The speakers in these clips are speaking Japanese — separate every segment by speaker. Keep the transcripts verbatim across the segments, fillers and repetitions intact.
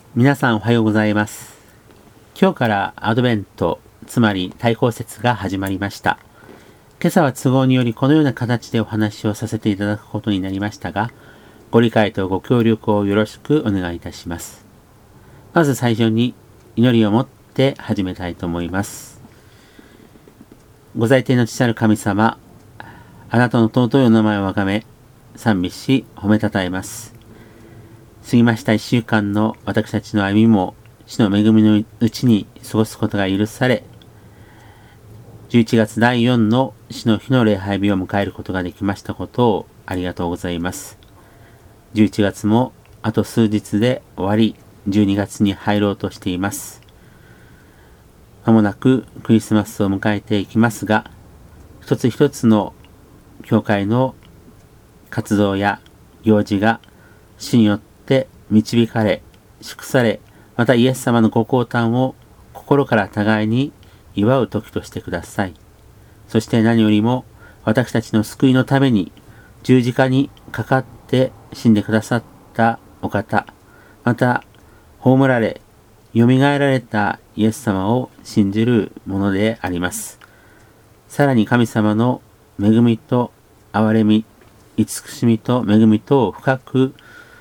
Speaker 1: 皆さんおはようございます。今日からアドベント、つまり大公節が始まりました。今朝は都合によりこのような形でお話をさせていただくことになりましたが、ご理解とご協力をよろしくお願いいたします。まず最初に祈りを持って始めたいと思います。ご在天の父なる神様、あなたの尊いお名前をあがめ、賛美し、褒めたたえます。過ぎました一週間の私たちの歩みも主の恵みのうちに過ごすことが許され、じゅういちがつだいよんの主の日の礼拝日を迎えることができましたことをありがとうございます。じゅういちがつもあと数日で終わり、じゅうにがつに入ろうとしています。まもなくクリスマスを迎えていきますが、一つ一つの教会の活動や行事が主によって導かれ、祝され、またイエス様のご降誕を心から互いに祝う時としてください。そして何よりも私たちの救いのために十字架にかかって死んでくださったお方、また葬られ、蘇られたイエス様を信じるものであります。さらに神様の恵みと憐れみ、慈しみと恵みとを深く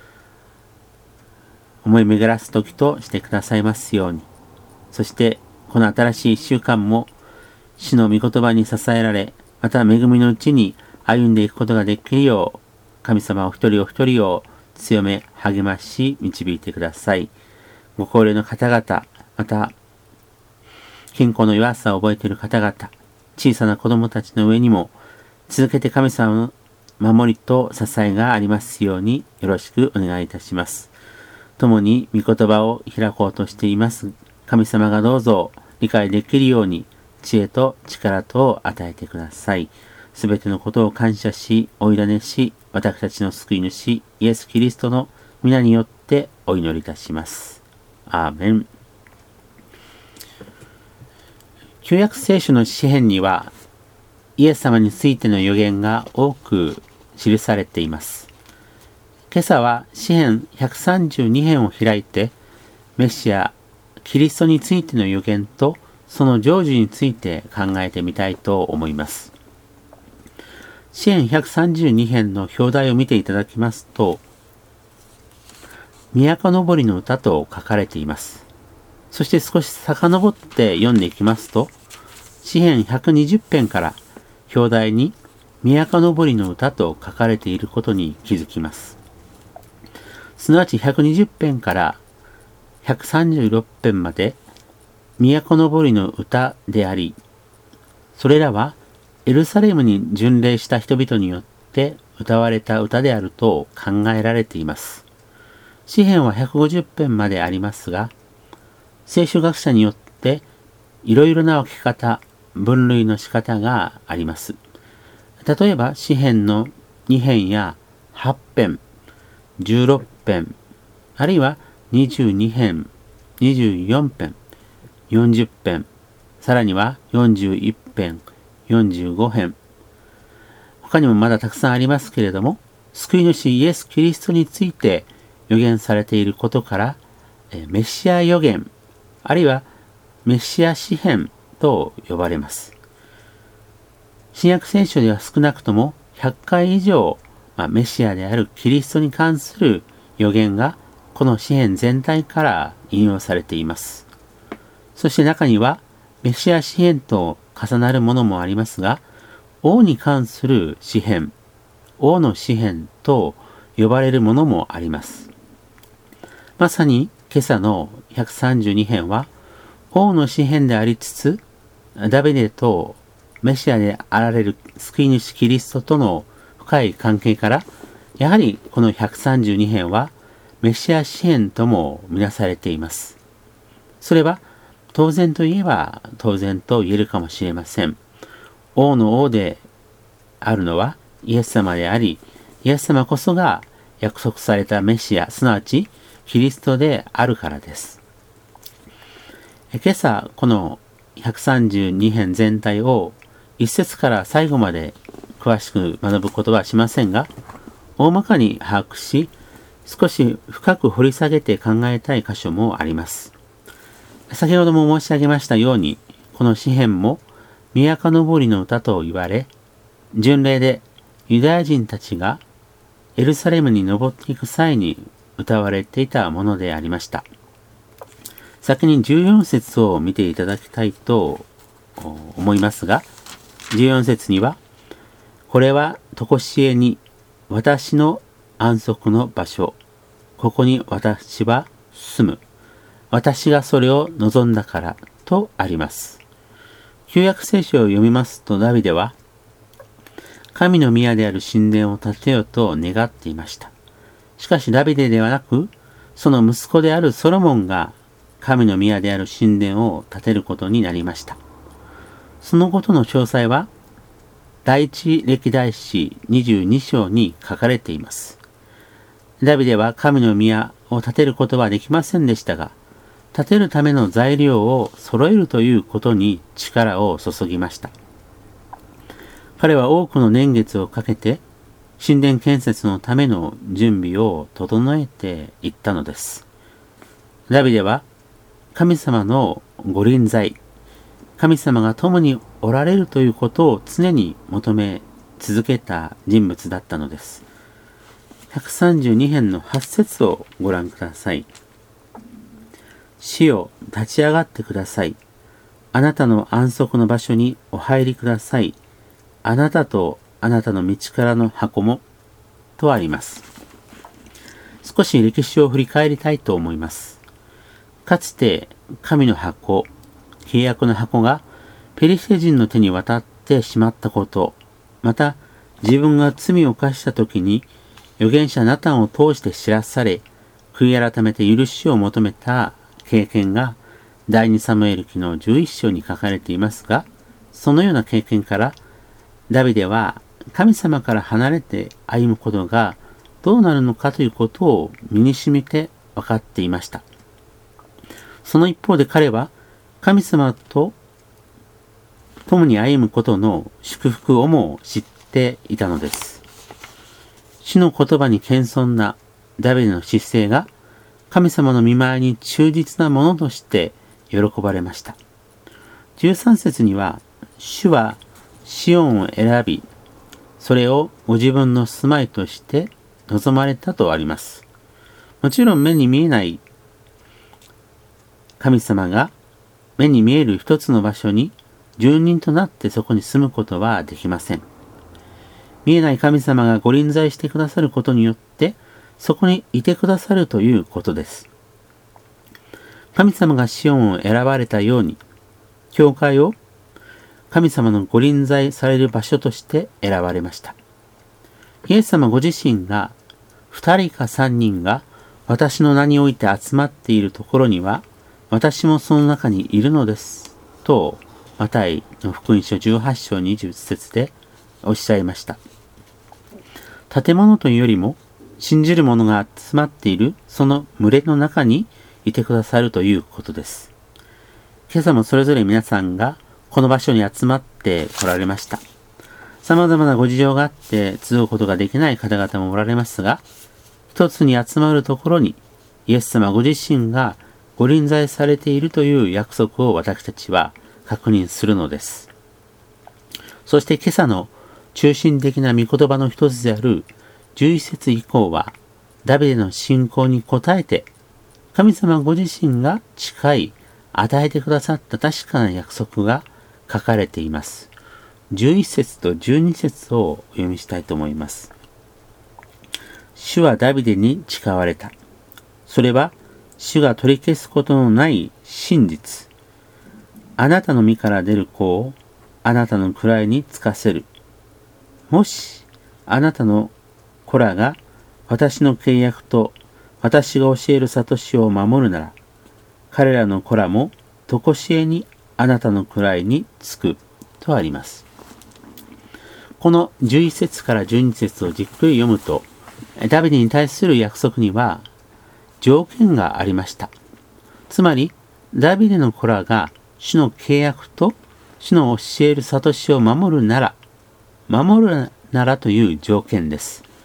Speaker 1: 思い巡らす時としてくださいますように。そしてこの新しい一週間も主の御言葉に支えられ、また恵みのうちに歩んでいくことができるよう、神様お一人お一人を強め励まし導いてください。ご高齢の方々、また健康の弱さを覚えている方々、小さな子供たちの上にも続けて神様の守りと支えがありますようによろしくお願いいたします。共に御言葉を開こうとしています。神様がどうぞ理解できるように知恵と力とを与えてください。すべてのことを感謝し、お委ねし、私たちの救い主イエス・キリストの皆によってお祈りいたします。アーメン。旧約聖書の詩編にはイエス様についての予言が多く記されています。今朝は詩編ひゃくさんじゅうに編を開いて、メシア、キリストについての予言とその成就について考えてみたいと思います。詩編ひゃくさんじゅうに編の表題を見ていただきますと、都のぼりの歌と書かれています。そして少し遡って読んでいきますと、詩編ひゃくにじゅう編から表題に都のぼりの歌と書かれていることに気づきます。すなわちひゃくにじゅう編からひゃくさんじゅうろく編まで都のぼりの歌であり、それらはエルサレムに巡礼した人々によって歌われた歌であると考えられています。詩編はひゃくごじゅう編までありますが、聖書学者によっていろいろな分け方、分類の仕方があります。例えば詩編のに編やはち編、じゅうろく編、あるいはにじゅうに編、にじゅうよん編、よんじゅう編、さらにはよんじゅういち編、よんじゅうご編、他にもまだたくさんありますけれども、救い主イエス・キリストについて予言されていることから、メシア予言、あるいはメシア詩編と呼ばれます。新約聖書では少なくともひゃっかい以上、まあ、メシアであるキリストに関する予言がこの詩編全体から引用されています。そして中にはメシア詩編と重なるものもありますが、王に関する詩編、王の詩編と呼ばれるものもあります。まさに今朝のひゃくさんじゅうに編は王の詩編でありつつ、ダビデとメシアであられる救い主キリストとの深い関係から、やはりこのひゃくさんじゅうに編はメシア詩編ともみなされています。それは当然といえば当然と言えるかもしれません。王の王であるのはイエス様であり、イエス様こそが約束されたメシア、すなわちキリストであるからです。今朝このひゃくさんじゅうに編全体を一節から最後まで詳しく学ぶことはしませんが、大まかに把握し、 少し深く掘り下げて考えたい箇所もあります。先ほども申し上げましたように、この詩篇も都のぼりの歌と言われ、巡礼でユダヤ人たちがエルサレムに登っていく際に歌われていたものでありました。先にじゅうよん節を見ていただきたいと思いますが、じゅうよん節には、これは常しえに私の安息の場所、ここに私は住む。私がそれを望んだからとあります。旧約聖書を読みますと、ダビデは神の宮である神殿を建てようと願っていました。しかしダビデではなく、その息子であるソロモンが神の宮である神殿を建てることになりました。そのことの詳細は第一歴代史にじゅうに章に書かれています。ダビデは神の宮を建てることはできませんでしたが、建てるための材料を揃えるということに力を注ぎました。彼は多くの年月をかけて神殿建設のための準備を整えていったのです。ダビデは神様のご臨在、神様が共におられるということを常に求め続けた人物だったのです。ひゃくさんじゅうに編のはち節をご覧ください。主よ、立ち上がってください。あなたの安息の場所にお入りください。あなたとあなたの道からの箱も、とあります。少し歴史を振り返りたいと思います。かつて神の箱、契約の箱がペリシテ人の手に渡ってしまったこと、また自分が罪を犯した時に預言者ナタンを通して知らされ、悔い改めて許しを求めた経験が第二サムエル記のじゅういっ章に書かれていますが、そのような経験からダビデは神様から離れて歩むことがどうなるのかということを身に染みて分かっていました。その一方で彼は神様と共に歩むことの祝福をも知っていたのです。主の言葉に謙遜なダビデの姿勢が神様の御前に忠実なものとして喜ばれました。じゅうさん節には、主はシオンを選び、それをご自分の住まいとして望まれたとあります。もちろん目に見えない神様が目に見える一つの場所に住人となってそこに住むことはできません。見えない神様がご臨在してくださることによってそこにいてくださるということです。神様がシオンを選ばれたように、教会を神様のご臨在される場所として選ばれました。イエス様ご自身が二人か三人が私の名において集まっているところには私もその中にいるのですとマタイの福音書じゅうはち章にじゅう節でおっしゃいました。建物というよりも信じる者が集まっているその群れの中にいてくださるということです。今朝もそれぞれ皆さんがこの場所に集まって来られました。様々なご事情があって集うことができない方々もおられますが、一つに集まるところにイエス様ご自身がご臨在されているという約束を私たちは確認するのです。そして今朝の中心的な御言葉の一つであるじゅういち節以降は、ダビデの信仰に応えて、神様ご自身が誓い、与えてくださった確かな約束が書かれています。じゅういち節とじゅうに節をお読みしたいと思います。主はダビデに誓われた。それは、主が取り消すことのない真実。あなたの身から出る子をあなたの位につかせる。もし、あなたの子らが私の契約と私が教える諭しを守るなら、彼らの子らも常しえにあなたの位につくとあります。このじゅういち節からじゅうに節をじっくり読むと、ダビデに対する約束には条件がありました。つまり、ダビデの子らが主の契約と主の教える諭しを守るなら、守るならという条件です。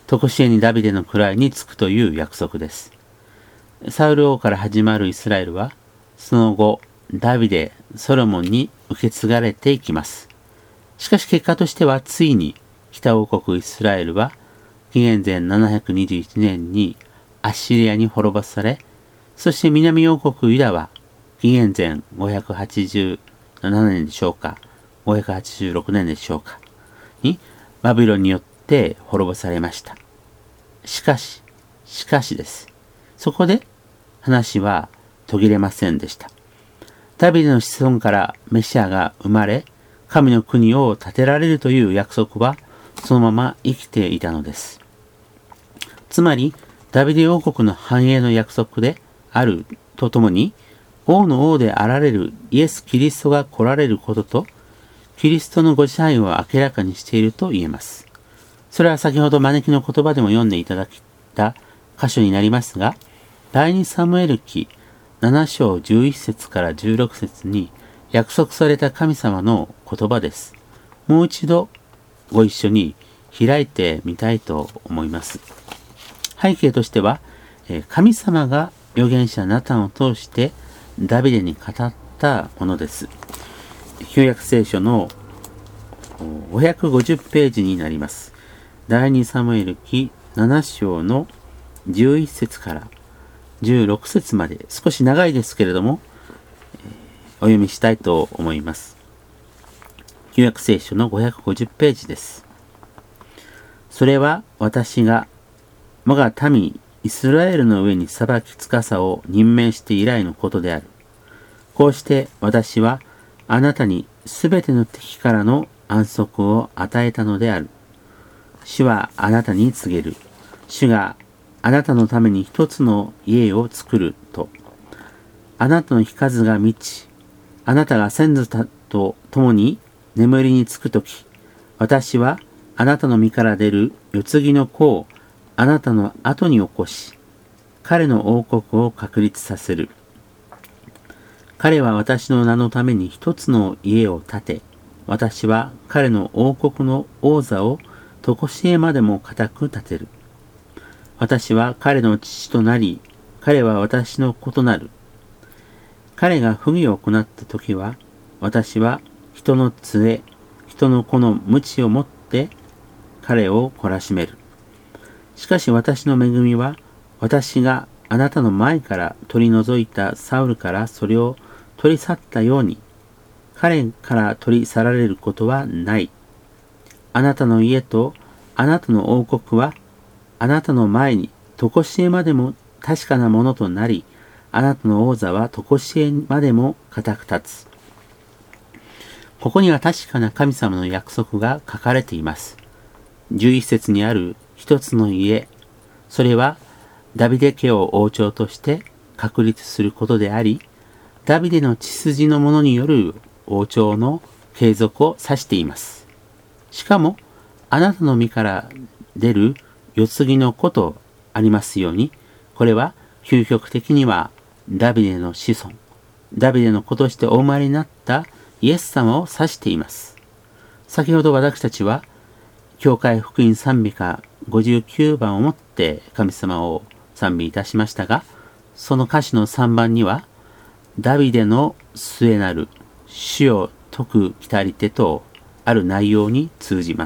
Speaker 1: 常しえにダビデの位につくという約束です。サウル王から始まるイスラエルは、その後、ダビデ、ソロモンに受け継がれていきます。しかし結果としては、ついに北王国イスラエルは、紀元前ななひゃくにじゅういちねんにアッシリアに滅ぼされ、そして南王国ユダは、紀元前ごひゃくはちじゅうななねんでしょうか、ごひゃくはちじゅうろくねんでしょうか、にバビロンによって滅ぼされました。しかし、しかしです。そこで話は途切れませんでした。ダビデの子孫からメシアが生まれ、神の国を建てられるという約束はそのまま生きていたのです。つまり、ダビデ王国の繁栄の約束であるとともに、王の王であられるイエス・キリストが来られることと、キリストのご支配を明らかにしていると言えます。それは先ほど招きの言葉でも読んでいただいた箇所になりますが、第二サムエル記なな章じゅういち節からじゅうろく節に約束された神様の言葉です。もう一度ご一緒に開いてみたいと思います。背景としては、神様が預言者ナタンを通してダビデに語ったものです。旧約聖書のごひゃくごじゅうページになります。第二サムエル記なな章のじゅういち節からじゅうろく節まで、少し長いですけれども、お読みしたいと思います。旧約聖書のごひゃくごじゅうページです。それは私が我が民イスラエルの上に裁き司を任命して以来のことである。こうして私はあなたにすべての敵からの安息を与えたのである。主はあなたに告げる。主があなたのために一つの家を作ると。あなたの日数が満ち、あなたが先祖と共に眠りにつくとき、私はあなたの身から出る世継ぎの子をあなたの後に起こし、彼の王国を確立させる。彼は私の名のために一つの家を建て、私は彼の王国の王座を常しえまでも固く立てる。私は彼の父となり、彼は私の子となる。彼が不義を行ったときは、私は人の杖、人の子の鞭を持って彼を懲らしめる。しかし私の恵みは、私があなたの前から取り除いたサウルからそれを取り去ったように、彼から取り去られることはない。あなたの家とあなたの王国は、あなたの前に常しえまでも確かなものとなり、あなたの王座は常しえまでも固く立つ。ここには確かな神様の約束が書かれています。じゅういち節にある一つの家、それはダビデ家を王朝として確立することであり、ダビデの血筋の者による王朝の継続を指しています。しかも、あなたの身から出る世継ぎの子とありますように、これは究極的にはダビデの子孫、ダビデの子としてお生まれになったイエス様を指しています。先ほど私たちは、教会福音賛美歌ごじゅうきゅうばんをもって神様を賛美いたしましたが、その歌詞のさんばんには、ダビデの末なる主を説く来たりてとある内容に通じます。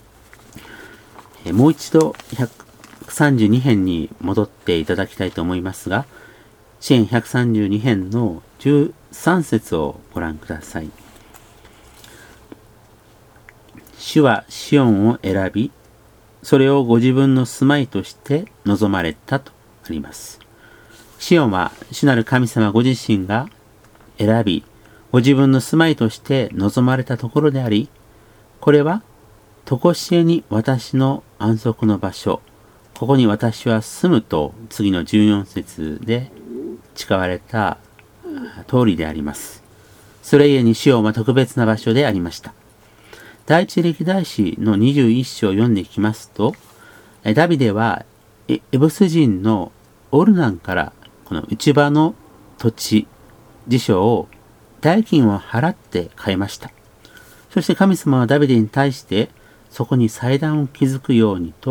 Speaker 1: もう一度ひゃくさんじゅうに編に戻っていただきたいと思いますが、詩編ひゃくさんじゅうに編のじゅうさん節をご覧ください。主はシオンを選び、それをご自分の住まいとして望まれたとあります。シオンは主なる神様ご自身が選び、ご自分の住まいとして望まれたところであり、これは常しえに私の安息の場所、ここに私は住むと次のじゅうよん節で誓われた通りであります。それゆえにシオンは特別な場所でありました。第一歴代史のにじゅういっ章を読んでいきますと、ダビデはエブス人のオルナンからこの内場の土地、地所を代金を払って買いました。そして神様はダビデに対してそこに祭壇を築くようにと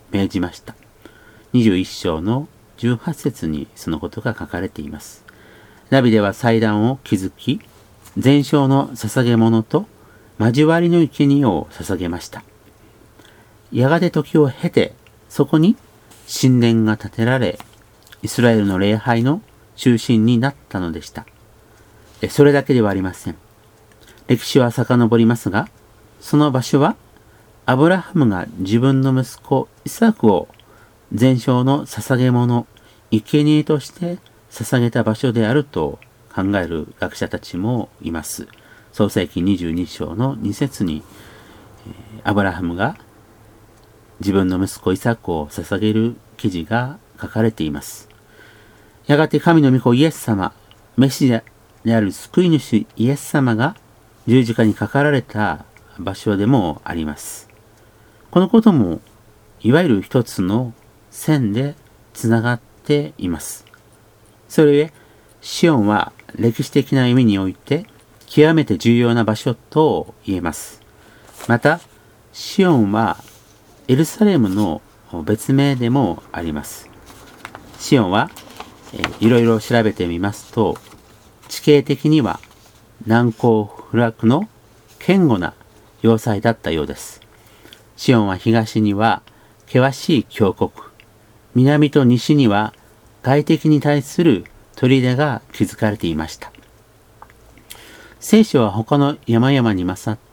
Speaker 1: 命じました。にじゅういっ章のじゅうはち節にそのことが書かれています。ダビデは祭壇を築き、全焼の捧げ物と交わりの生贄を捧げました。やがて時を経て、そこに神殿が建てられ、イスラエルの礼拝の中心になったのでした。それだけではありません。歴史は遡りますが、その場所はアブラハムが自分の息子イサクを全焼の捧げ物、生贄として捧げた場所であると考える学者たちもいます。創世記にじゅうに章のに節に、アブラハムが自分の息子イサクを捧げる記事が書かれています。やがて神の御子イエス様、メシアである救い主イエス様が十字架にかかられた場所でもあります。このこともいわゆる一つの線でつながっています。それゆえ、シオンは歴史的な意味において極めて重要な場所と言えます。また、シオンはエルサレムの別名でもあります。シオンは、えいろいろ調べてみますと、地形的には難攻不落の堅固な要塞だったようです。シオンは東には険しい峡谷、南と西には外敵に対する砦が築かれていました。聖書は他の山々に勝って、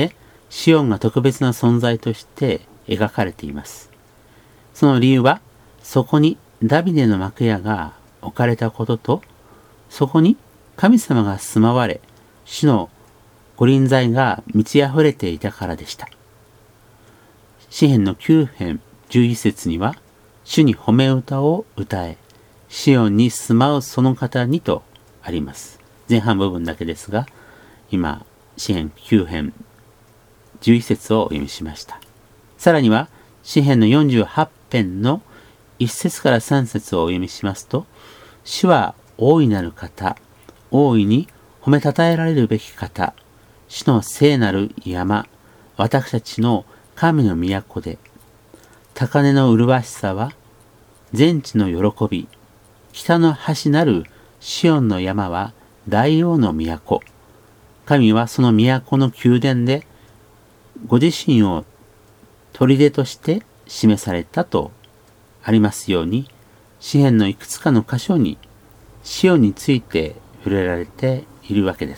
Speaker 1: シオンが特別な存在として描かれています。その理由は、そこにダビデの幕屋が置かれたことと、そこに神様が住まわれ、主の御臨在が満ち溢れていたからでした。詩編のきゅう編じゅういち節には、主に褒め歌を歌え、シオンに住まうその方にとあります。前半部分だけですが、今、詩編きゅう編じゅういち節をお読みしました。さらには、詩編のよんじゅうはち編のいち節からさん節をお読みしますと、主は大いなる方、大いに褒めたたえられるべき方、主の聖なる山、私たちの神の都で、高根の麗しさは、全地の喜び、北の端なるシオンの山は大王の都。神はその都の宮殿で、ご自身を砦として示されたとありますように、詩編のいくつかの箇所にシオンについて触れられているわけです。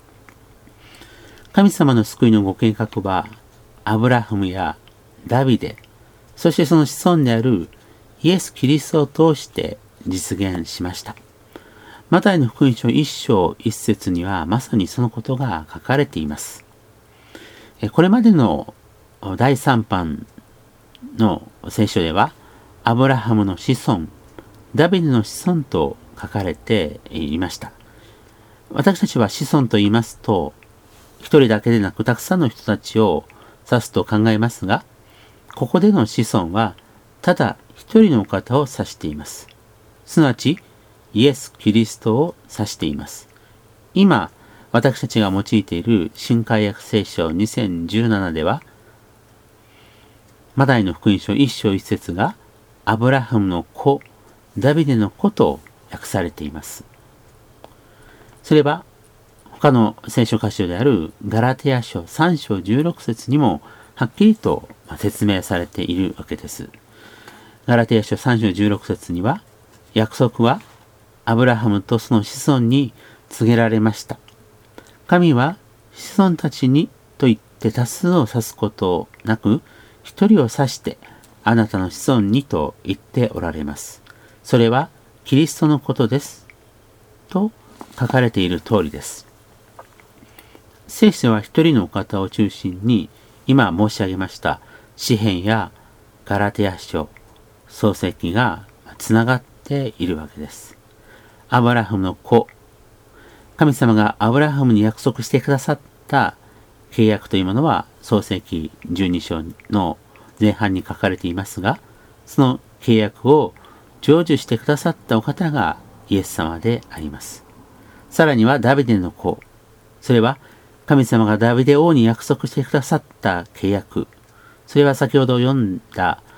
Speaker 1: 神様の救いのご計画は、アブラハムやダビデ、そしてその子孫であるイエス・キリストを通して実現しました。マタイの福音書いっ章いち節にはまさにそのことが書かれています。これまでのだいさん版の聖書では、アブラハムの子孫、ダビデの子孫と書かれていました。私たちは子孫と言いますと、一人だけでなくたくさんの人たちを指すと考えますが、ここでの子孫はただ一人の方を指しています。すなわち、イエス・キリストを指しています。今、私たちが用いている新海訳聖書にせんじゅうななでは、マタイの福音書いっ章いち節が、アブラハムの子、ダビデの子と訳されています。それは、他の聖書箇所であるガラテヤ書さん章じゅうろく節にもはっきりと説明されているわけです。ガラテヤ書さん章じゅうろく節には、約束はアブラハムとその子孫に告げられました。神は子孫たちにと言って多数を指すことなく、一人を指してあなたの子孫にと言っておられます。それはキリストのことです。と書かれている通りです。聖書は一人のお方を中心に、今申し上げました詩編やガラテヤ書、創世記がつながっているわけです。アブラハムの子、神様がアブラハムに約束してくださった契約というものは創世記じゅうに章の前半に書かれていますが、その契約を成就してくださったお方がイエス様であります。さらにはダビデの子、それは神様がダビデ王に約束してくださった契約、それは先ほど読んだ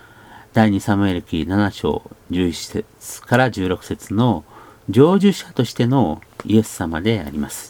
Speaker 1: 第二サムエル記なな章じゅういち節からじゅうろく節の成就者としてのイエス様であります。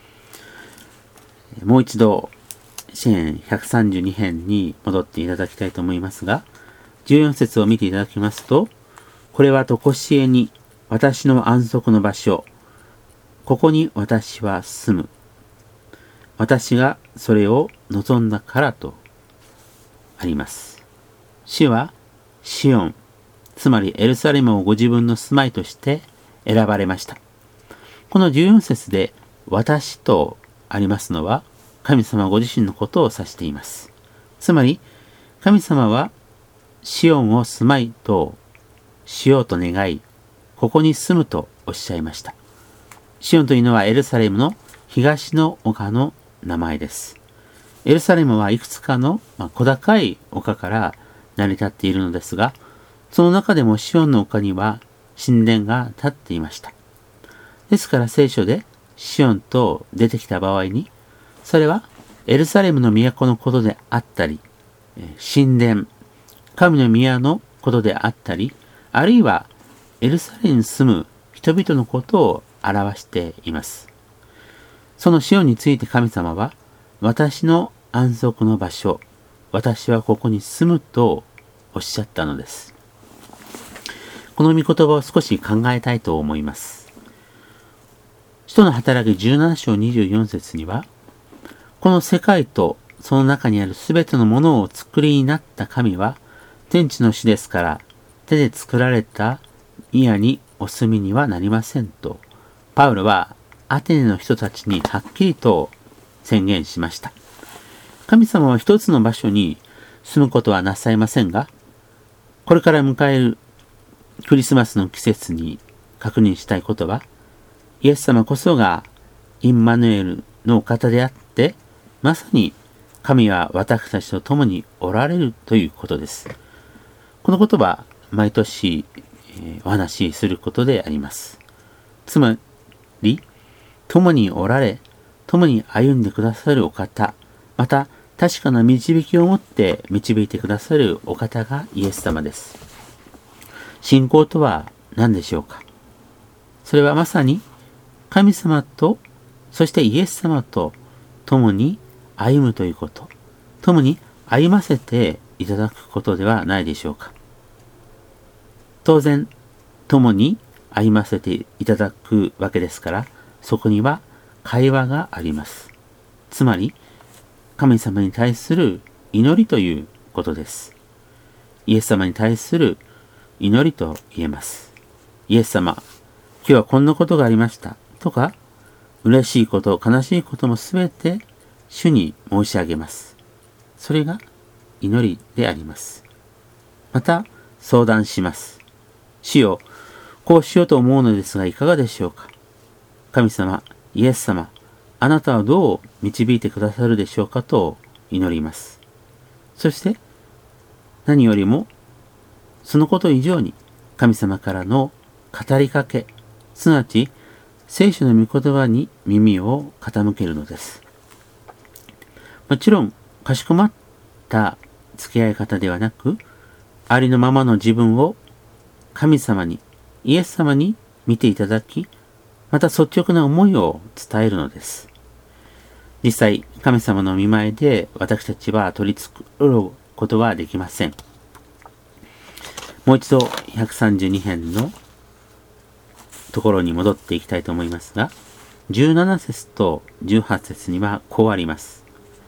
Speaker 1: もう一度詩編ひゃくさんじゅうに編に戻っていただきたいと思いますが、じゅうよん節を見ていただきますと、これは常しえに私の安息の場所、ここに私は住む。私がそれを望んだからとあります。主はシオン、つまりエルサレムをご自分の住まいとして選ばれました。このじゅうよん節で私とありますのは、神様ご自身のことを指しています。つまり、神様はシオンを住まいとしようと願い、ここに住むとおっしゃいました。シオンというのはエルサレムの東の丘の名前です。エルサレムはいくつかの、まあ、小高い丘から成り立っているのですが、その中でもシオンの丘には神殿が立っていました。ですから聖書でシオンと出てきた場合に、それはエルサレムの都のことであったり、神殿、神の宮のことであったり、あるいはエルサレムに住む人々のことを表しています。そのシオンについて神様は、私の安息の場所、私はここに住むとおっしゃったのです。この御言葉を少し考えたいと思います。使徒の働きじゅうなな章にじゅうよん節には、この世界とその中にあるすべてのものを作りになった神は、天地の主ですから、手で作られた宮にお住みにはなりませんと、パウロはアテネの人たちにはっきりと宣言しました。神様は一つの場所に住むことはなさいませんが、これから迎えるクリスマスの季節に確認したいことは、イエス様こそがインマヌエルのお方であって、まさに神は私たちと共におられるということです。このことは毎年、えー、お話しすることであります。つまり、共におられ、共に歩んでくださるお方、また確かな導きをもって導いてくださるお方がイエス様です。信仰とは何でしょうか。それはまさに神様と、そしてイエス様と共に歩むということ、共に歩ませていただくことではないでしょうか。当然、共に歩ませていただくわけですから、そこには会話があります。つまり、神様に対する祈りということです。イエス様に対する祈りと言えます。イエス様、今日はこんなことがありましたとか、嬉しいこと、悲しいこともすべて主に申し上げます。それが祈りであります。また、相談します。主よ、こうしようと思うのですがいかがでしょうか。神様、イエス様、あなたはどう導いてくださるでしょうかと祈ります。そして、何よりも、そのこと以上に神様からの語りかけ、すなわち聖書の御言葉に耳を傾けるのです。もちろん、かしこまった付き合い方ではなく、ありのままの自分を神様に、イエス様に見ていただき、また率直な思いを伝えるのです。実際、神様の御前で私たちは取り繕うことはできません。もう一度ひゃくさんじゅうに編のところに戻っていきたいと思いますが、じゅうなな節とじゅうはち節にはこうあります。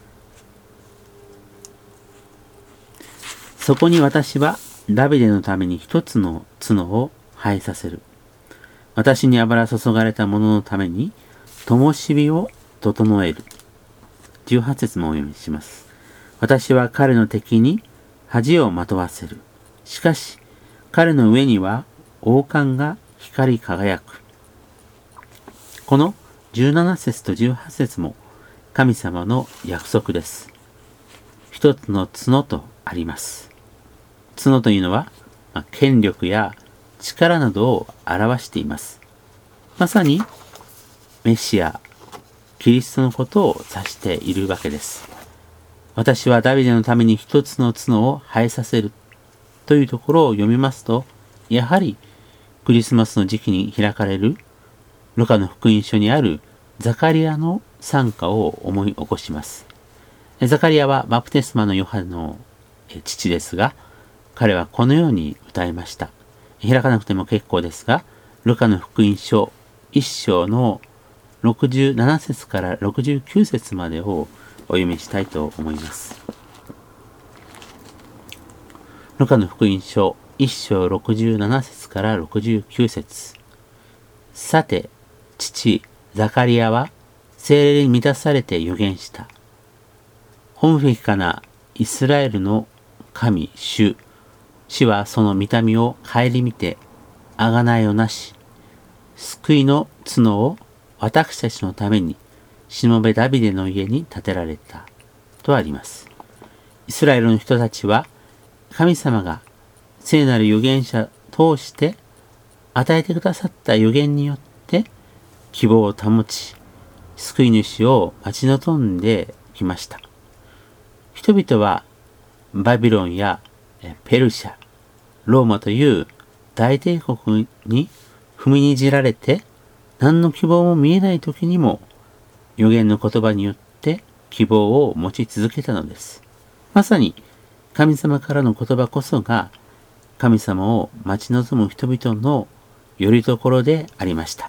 Speaker 1: そこに私はダビデのために一つの角を生えさせる。私に油注がれた者のために灯火を整える。じゅうはち節もお読みします。私は彼の敵に恥をまとわせる。しかし彼の上には王冠が光り輝く。このじゅうなな節とじゅうはち節も神様の約束です。一つの角とあります。角というのは、まあ、権力や力などを表しています。まさにメシア、キリストのことを指しているわけです。私はダビデのために一つの角を生えさせる。 というところを読みますと、やはりクリスマスの時期に開かれるルカの福音書にあるザカリアの賛歌を思い起こします。ザカリアはバプテスマのヨハネの父ですが、彼はこのように歌いました。開かなくても結構ですが、ルカの福音書いっ章のろくじゅうなな節からろくじゅうきゅう節までをお読みしたいと思います。ルカの福音書いっ章ろくじゅうなな節からろくじゅうきゅう節。さて、父ザカリアは聖霊に満たされて預言した。本不かなイスラエルの神主、主はその見た目を顧みて贖いをなし、救いの角を私たちのためにしもべダビデの家に建てられたとあります。イスラエルの人たちは神様が聖なる預言者通して与えてくださった預言によって希望を保ち、救い主を待ち望んできました。人々はバビロンやペルシャ、ローマという大帝国に踏みにじられて何の希望も見えない時にも預言の言葉によって希望を持ち続けたのです。まさに神様からの言葉こそが神様を待ち望む人々の拠り所でありました。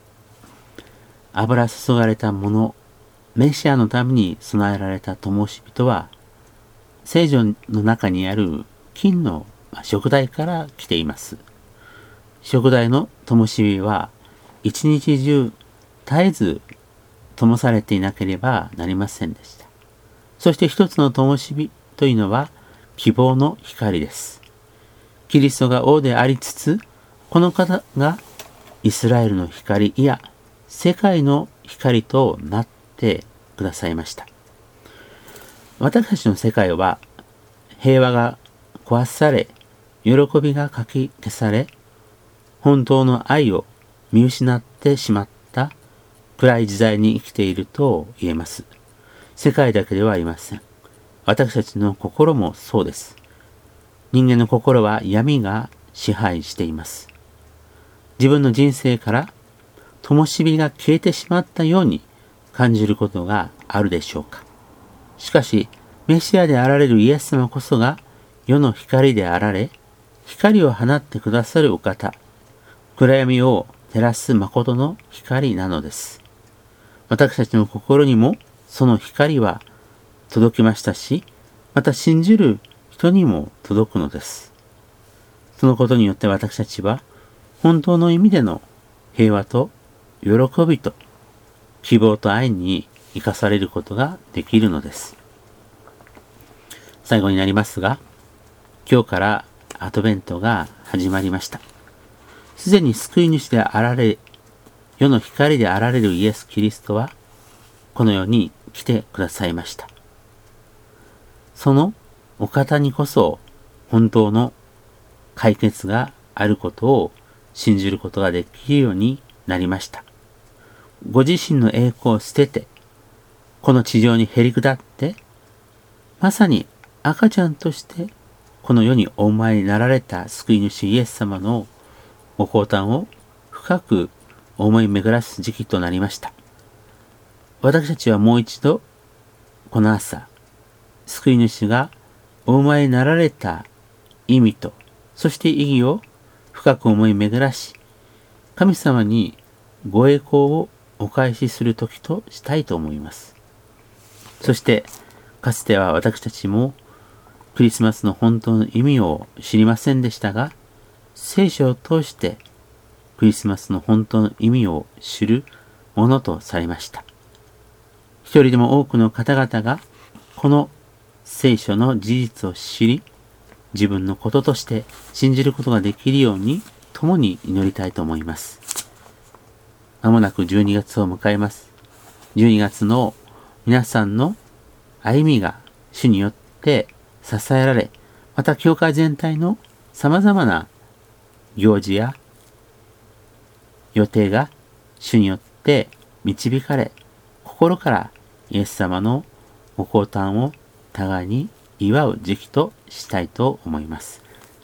Speaker 1: 油注がれたもの、メシアのために備えられた灯火とは、聖女の中にある金の燭台から来ています。燭台の灯火は一日中絶えず灯されていなければなりませんでした。そして一つの灯火というのは希望の光です。キリストが王でありつつ、この方がイスラエルの光、いや世界の光となってくださいました。私たちの世界は平和が壊され、喜びがかき消され、本当の愛を見失ってしまった暗い時代に生きていると言えます。世界だけではありません。私たちの心もそうです。人間の心は闇が支配しています。自分の人生から灯火が消えてしまったように感じることがあるでしょうか。しかし、メシアであられるイエス様こそが世の光であられ、光を放ってくださるお方、暗闇を照らす誠の光なのです。私たちの心にもその光は届きましたし、また信じる人にも届くのです。そのことによって私たちは本当の意味での平和と喜びと希望と愛に生かされることができるのです。最後になりますが、今日からアドベントが始まりました。すでに救い主であられ、世の光であられるイエス・キリストはこの世に来てくださいました。そのお方にこそ本当の解決があることを信じることができるようになりました。ご自身の栄光を捨てて、この地上にへり下って、まさに赤ちゃんとしてこの世にお生まれになられた救い主イエス様のご降誕を深く思い巡らす時期となりました。私たちはもう一度この朝、救い主がお生まれになられた意味と、そして意義を深く思い巡らし、神様にご栄光をお返しする時としたいと思います。そして、かつては私たちもクリスマスの本当の意味を知りませんでしたが、聖書を通してクリスマスの本当の意味を知るものとされました。一人でも多くの方々がこの聖書の事実を知り、自分のこととして信じることができるように共に祈りたいと思います。まもなくじゅうにがつを迎えます。じゅうにがつの皆さんの歩みが主によって支えられ、また教会全体の様々な行事や予定が主によって導かれ、心からイエス様のご降誕を互いに祝う時期としたいと思います。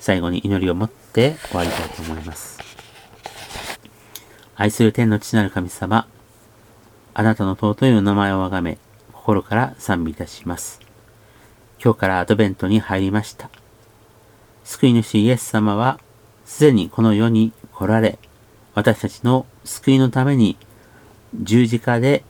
Speaker 1: 最後に祈りを持って終わりたいと思います。愛する天の父なる神様、あなたの尊いお名前をあがめ、心から賛美いたします。今日からアドベントに入りました。救い主イエス様は、すでにこの世に来られ、私たちの救いのために十字架で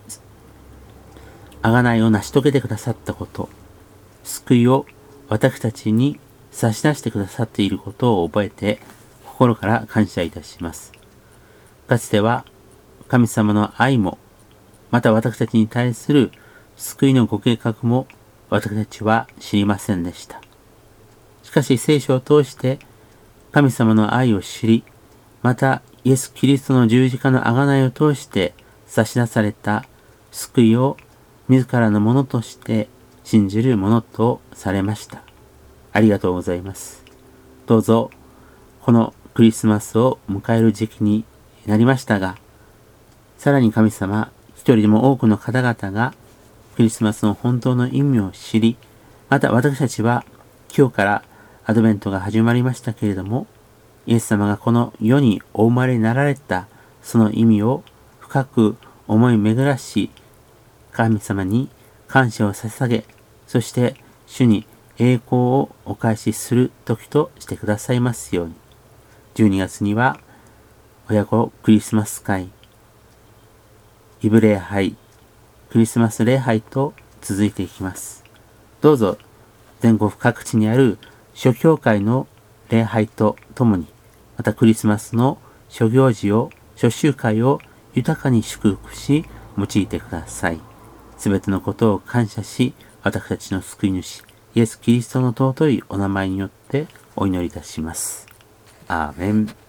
Speaker 1: 贖いを成し遂げてくださったこと、救いを私たちに差し出してくださっていることを覚えて、心から感謝いたします。かつては神様の愛も、また私たちに対する救いのご計画も私たちは知りませんでした。しかし聖書を通して神様の愛を知り、またイエス・キリストの十字架の贖いを通して差し出された救いを自らのものとして信じるものとされました。ありがとうございます。どうぞこのクリスマスを迎える時期になりましたが、さらに神様、一人でも多くの方々がクリスマスの本当の意味を知り、また私たちは今日からアドベントが始まりましたけれども、イエス様がこの世にお生まれになられたその意味を深く思い巡らし、神様に感謝を捧げ、そして主に栄光をお返しする時としてくださいますように。じゅうにがつには親子クリスマス会、イブ礼拝、クリスマス礼拝と続いていきます。どうぞ全国各地にある諸教会の礼拝とともに、またクリスマスの諸行事を、諸集会を豊かに祝福し、用いてください。すべてのことを感謝し、私たちの救い主、イエス・キリストの尊いお名前によってお祈りいたします。アーメン。